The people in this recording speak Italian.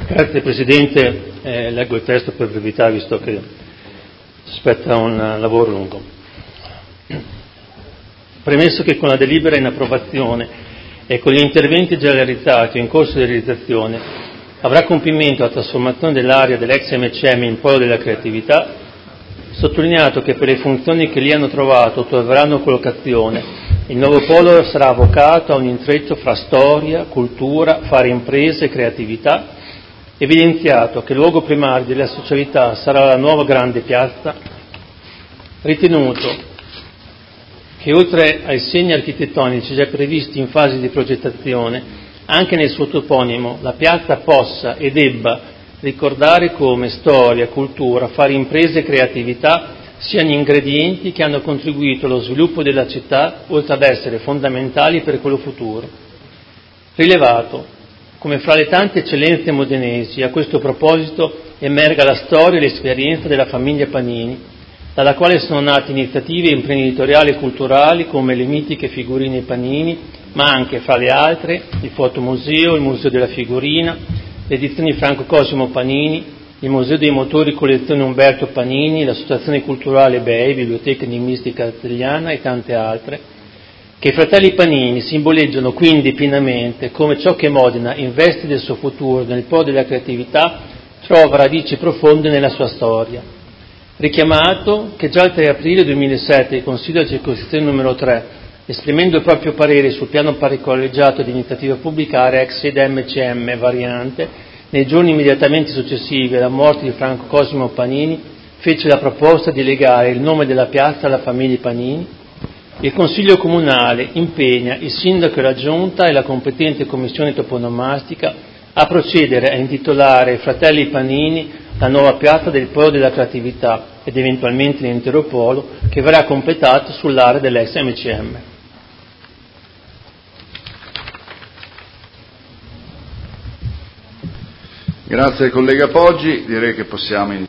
Grazie Presidente, leggo il testo per brevità visto che si aspetta un lavoro lungo. Premesso che con la delibera in approvazione e con gli interventi già realizzati o in corso di realizzazione avrà compimento la trasformazione dell'area dell'ex MCM in polo della creatività, sottolineato che per le funzioni che lì hanno trovato o troveranno collocazione, il nuovo polo sarà avocato a un intreccio fra storia, cultura, fare imprese e creatività, evidenziato che il luogo primario della socialità sarà la nuova grande piazza, ritenuto che oltre ai segni architettonici già previsti in fase di progettazione, anche nel suo toponimo la piazza possa e debba ricordare come storia, cultura, fare imprese e creatività siano ingredienti che hanno contribuito allo sviluppo della città, oltre ad essere fondamentali per quello futuro. Rilevato come fra le tante eccellenze modenesi a questo proposito emerga la storia e l'esperienza della famiglia Panini, dalla quale sono nate iniziative imprenditoriali e culturali come le mitiche figurine Panini, ma anche, fra le altre, il fotomuseo, il museo della figurina, le edizioni Franco Cosimo Panini, il museo dei motori collezione Umberto Panini, l'associazione culturale BEI, Biblioteca Enigmistica Italiana e tante altre, che i fratelli Panini simboleggiano quindi pienamente come ciò che Modena investe del suo futuro nel polo della creatività trova radici profonde nella sua storia. Richiamato che già il 3 aprile 2007 il Consiglio della Circoscrizione numero 3, esprimendo il proprio parere sul piano paricollegiato di iniziativa pubblica area ex sede MCM variante, nei giorni immediatamente successivi alla morte di Franco Cosimo Panini, fece la proposta di legare il nome della piazza alla famiglia Panini. Il Consiglio Comunale impegna il Sindaco e la Giunta e la competente Commissione toponomastica a procedere a intitolare ai fratelli Panini la nuova piazza del Polo della Creatività ed eventualmente l'intero polo che verrà completato sull'area dell'ex MCM. Grazie collega Poggi, direi che possiamo